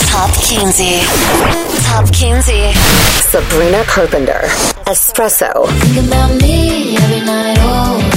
Top Kinsey. Top Kinsey. Sabrina Carpenter. Espresso. Think about me every night, oh.